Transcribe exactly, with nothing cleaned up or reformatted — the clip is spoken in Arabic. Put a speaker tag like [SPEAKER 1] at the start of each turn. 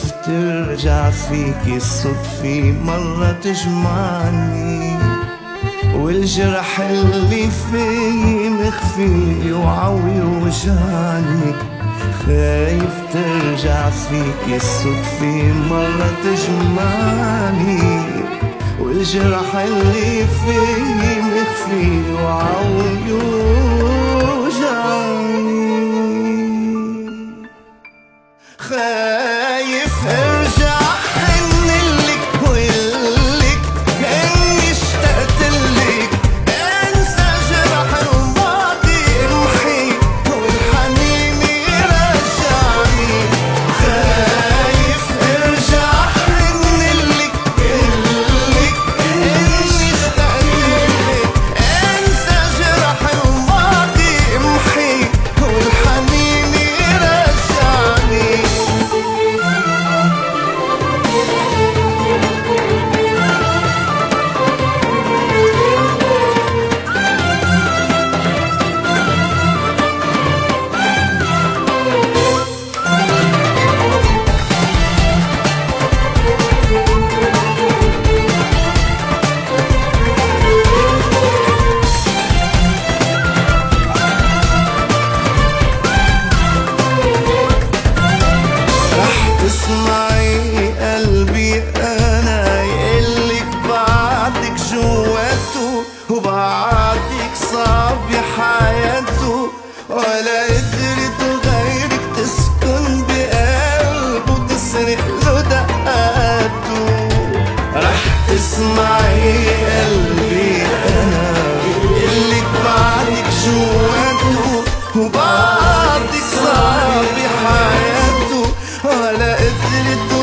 [SPEAKER 1] ترجع فيك الصدفة مرة تجمعني، والجرح اللي فيي مخفي وعوي وجعني. خايف ترجع فيك الصدفة مرة تجمعني، والجرح اللي فيي مخفي وعوي وجعني. خايف ارجع حنلك وقلك اني اشتقتلك، انسى جرح الماضي امحي والحنين يرجعني. خايف ارجع حنلك وقلك اني اشتقتلك، انسى جرح الماضي امحي والحنين يرجعني. اسمعي قلبي انا يقلك بعدك جواته، وبعدك صعب حياته، ولا قدرت غيرك تسكن بقلبه تسرق له دقاته. رح تسمعي قلبي انا يقلك بعدك جواته، وبعدك صعب حياته، ولا قدرت